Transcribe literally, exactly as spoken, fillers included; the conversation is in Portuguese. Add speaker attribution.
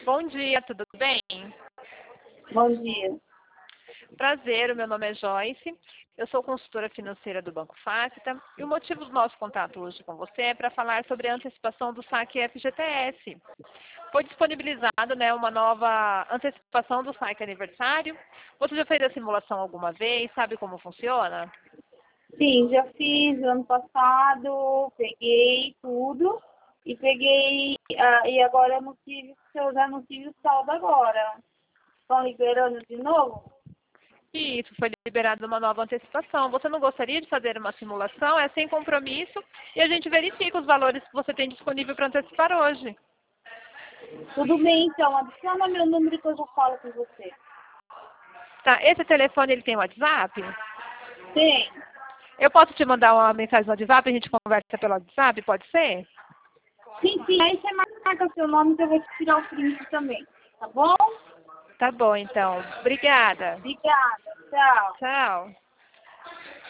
Speaker 1: Bom dia, tudo bem?
Speaker 2: Bom dia.
Speaker 1: Prazer, o meu nome é Joyce, eu sou consultora financeira do Banco Facta e o motivo do nosso contato hoje com você é para falar sobre a antecipação do saque F G T S. Foi disponibilizado, né, uma nova antecipação do saque aniversário. Você já fez a simulação alguma vez? Sabe como funciona?
Speaker 2: Sim, já fiz no ano passado, peguei tudo e peguei, ah, e agora eu não tive, eu já não tive o saldo agora. Estão liberando de novo?
Speaker 1: E isso foi liberado uma nova antecipação. Você não gostaria de fazer uma simulação? É sem compromisso e a gente verifica os valores que você tem disponível para antecipar hoje.
Speaker 2: Tudo bem, então, adiciona meu número que eu já falo com você.
Speaker 1: Tá, esse telefone ele tem WhatsApp?
Speaker 2: Tem?
Speaker 1: Eu posso te mandar uma mensagem no WhatsApp, a gente conversa pelo WhatsApp, pode ser?
Speaker 2: Sim, sim, aí você marca seu nome que eu vou te tirar o print também, tá bom?
Speaker 1: Tá bom, então. Obrigada.
Speaker 2: Obrigada, tchau.
Speaker 1: Tchau.